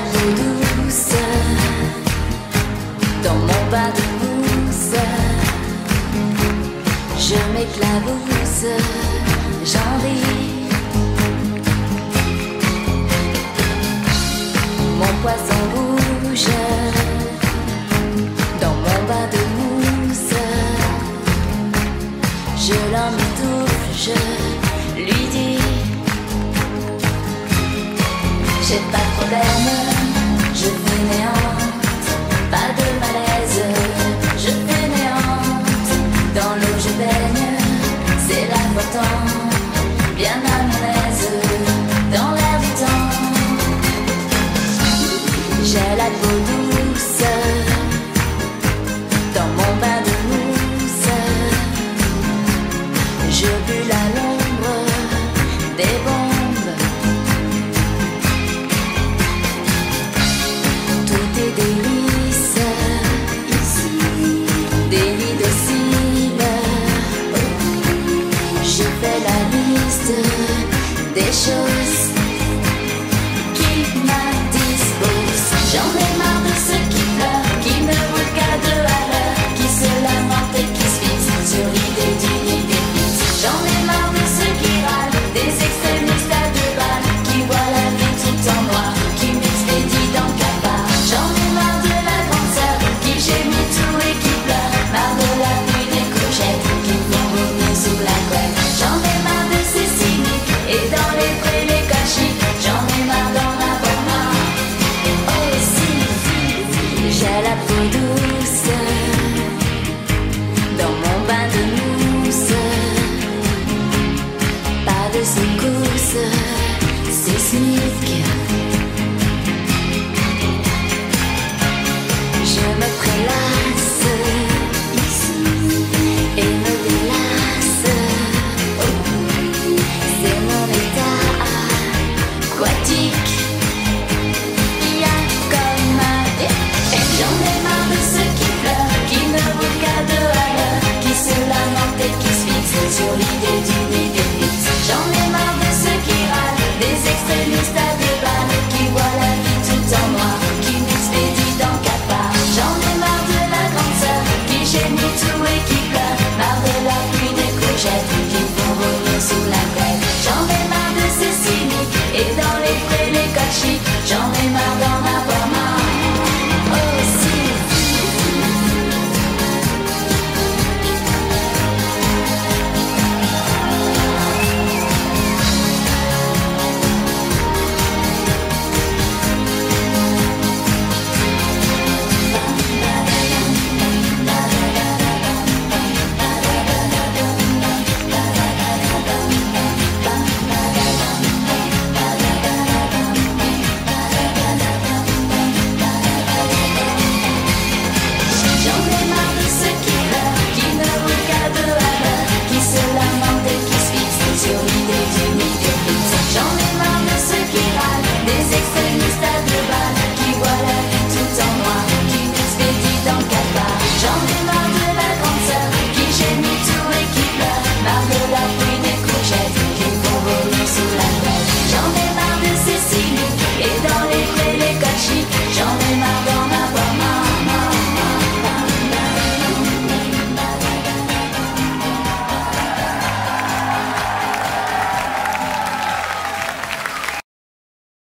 peau douce dans mon bain de mousse. Je m'éclabousse, j'en ris. Mon poisson rouge dans mon bain de mousse. Je l'emmitoufle, je lui dis: j'ai pas de problème, je fainéante, pas de malaise, je fainéante. Dans l'eau je baigne, c'est l'important, bien à mon aise, dans l'air du temps. J'ai la peau douce dans mon bain de mousse. Je bulle à l'ombre des bombes. Tout est délice ici, délit docile. Je fais la liste des choses qui m'indisposent. J'en ai marre de ceux qui pleurent, qui ne roulent qu'à deux à l'heure, qui se lamentent et qui se fixent sur l'idée d'une idée fixe. J'en ai marre de ceux qui râlent, des extrémistes à deux balles, qui voient la vie tout en noir, qui m'expédient dans le cafard. J'en ai marre de la grande sœur, qui gémit tout et qui pleure, marre de la pluie des courgettes, qui font vomir sous la couette. J'en ai marre de ces cyniques, et dans les prés les cachiques. J'en ai marre d'en avoir marre. Oh si, j'ai la peau douce dans mon bain de mousse. Pas de secousse sismique. Je me prélasse ici et me délasse. C'est mon état aquatique. Il y a comme un... J'en ai marre de ceux qui pleurent, qui ne roulent qu'à deux à l'heure, qui se lamentent et qui se fixent sur l'idée d'une idée fixe. J'en ai marre de ceux qui râlent, des extrémistes à deux balles, qui voient la vie tout en noir, qui m'expédient dans quatre parts. J'en ai marre de la grande sœur, qui gémit tout et qui pleure, marre de la pluie des courgettes, qui font vomir sous la couette. J'en ai marre de ces cyniques, et dans les prés les cochis.